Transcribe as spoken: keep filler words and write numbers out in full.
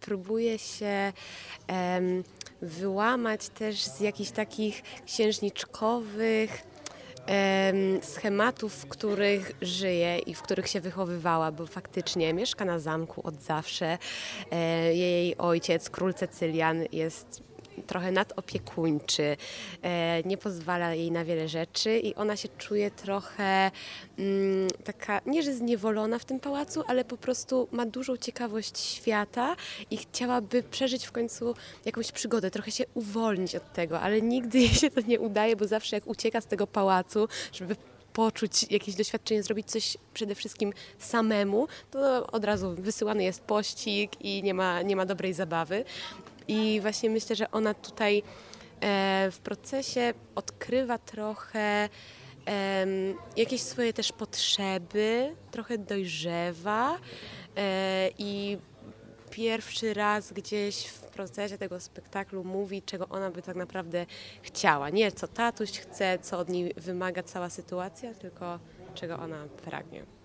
próbuje się em, wyłamać też z jakichś takich księżniczkowych em, schematów, w których żyje i w których się wychowywała, bo faktycznie mieszka na zamku od zawsze. E, jej ojciec, król Cecylian, jest trochę nadopiekuńczy, e, nie pozwala jej na wiele rzeczy i ona się czuje trochę mm, taka, nie że zniewolona w tym pałacu, ale po prostu ma dużą ciekawość świata i chciałaby przeżyć w końcu jakąś przygodę, trochę się uwolnić od tego, ale nigdy jej się to nie udaje, bo zawsze jak ucieka z tego pałacu, żeby poczuć jakieś doświadczenie, zrobić coś przede wszystkim samemu, to od razu wysyłany jest pościg i nie ma, nie ma dobrej zabawy. I właśnie myślę, że ona tutaj e, w procesie odkrywa trochę e, jakieś swoje też potrzeby, trochę dojrzewa e, i pierwszy raz gdzieś w procesie tego spektaklu mówi, czego ona by tak naprawdę chciała. Nie co tatuś chce, co od niej wymaga cała sytuacja, tylko czego ona pragnie.